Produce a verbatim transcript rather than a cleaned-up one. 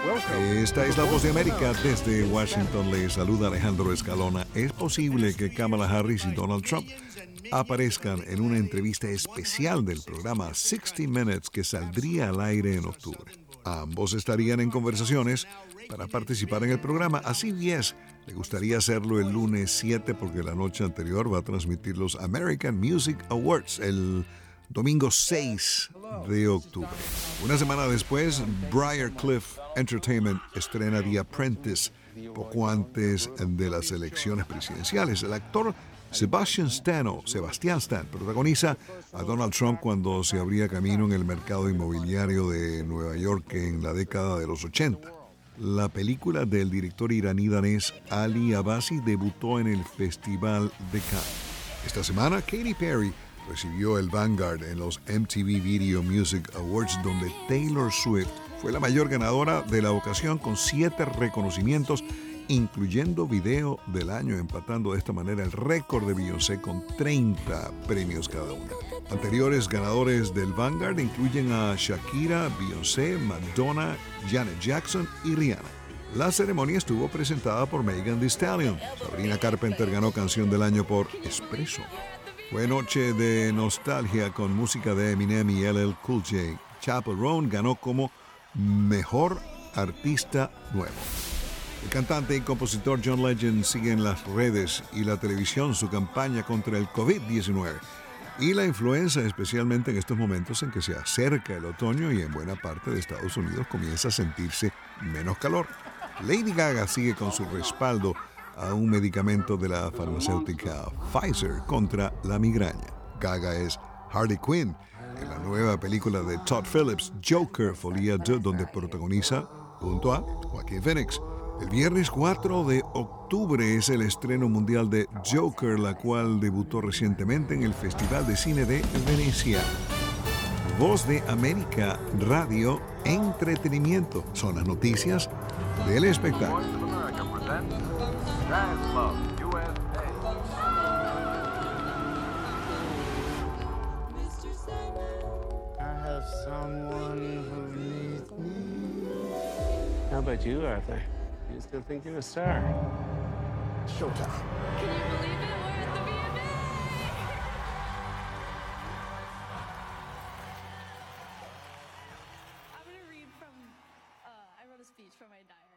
Esta es la Voz de América. Desde Washington le saluda Alejandro Escalona. Es posible que Kamala Harris y Donald Trump aparezcan en una entrevista especial del programa sixty minutes que saldría al aire en octubre. Ambos estarían en conversaciones para participar en el programa. A C B S le gustaría hacerlo el lunes siete porque la noche anterior va a transmitir los American Music Awards el domingo seis de octubre. Una semana después, Briarcliff Entertainment estrena The Apprentice, poco antes de las elecciones presidenciales. El actor Sebastian Stan, o Sebastian Stan, protagoniza a Donald Trump cuando se abría camino en el mercado inmobiliario de Nueva York en la década de los ochenta. La película del director iraní-danés Ali Abbasi debutó en el Festival de Cannes. Esta semana, Katy Perry recibió el Vanguard en los M T V Video Music Awards, donde Taylor Swift fue la mayor ganadora de la ocasión con siete reconocimientos, incluyendo Video del Año, empatando de esta manera el récord de Beyoncé con treinta premios cada una. Anteriores ganadores del Vanguard incluyen a Shakira, Beyoncé, Madonna, Janet Jackson y Rihanna. La ceremonia estuvo presentada por Megan Thee Stallion. Sabrina Carpenter ganó Canción del Año por Espresso. Fue noche de nostalgia con música de Eminem y L L Cool J. Chappell Roan ganó como Mejor Artista Nuevo. El cantante y compositor John Legend sigue en las redes y la televisión su campaña contra el covid diecinueve y la influenza, especialmente en estos momentos en que se acerca el otoño y en buena parte de Estados Unidos comienza a sentirse menos calor. Lady Gaga sigue con su respaldo a un medicamento de la farmacéutica Pfizer contra la migraña. Gaga es Harley Quinn en la nueva película de Todd Phillips, Joker Folie deux, donde protagoniza junto a Joaquin Phoenix. El viernes cuatro de octubre es el estreno mundial de Joker, la cual debutó recientemente en el Festival de Cine de Venecia. Voz de América Radio Entretenimiento son las noticias del espectáculo. How about you, Arthur? You still think you're a star? Showtime. Can you believe it? We're at the V M A! I'm going to read from, uh, I wrote a speech from my diary.